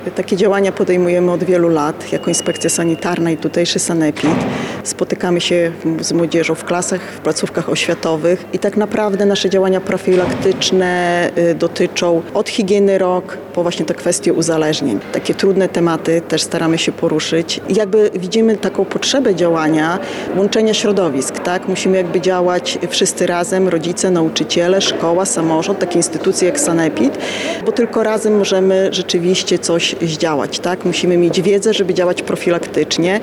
Takie działania podejmujemy od wielu lat jako Inspekcja Sanitarna i tutejszy Sanepid. Spotykamy się z młodzieżą w klasach, w placówkach oświatowych i tak naprawdę nasze działania profilaktyczne dotyczą od higieny rąk po właśnie te kwestie uzależnień. Takie trudne tematy też staramy się poruszyć. I jakby widzimy taką potrzebę działania, łączenia środowisk, tak? Musimy jakby działać wszyscy razem, rodzice, nauczyciele, szkoła, samorząd, takie instytucje jak Sanepid, bo tylko razem możemy rzeczywiście coś zdziałać, tak? Musimy mieć wiedzę, żeby działać profilaktycznie.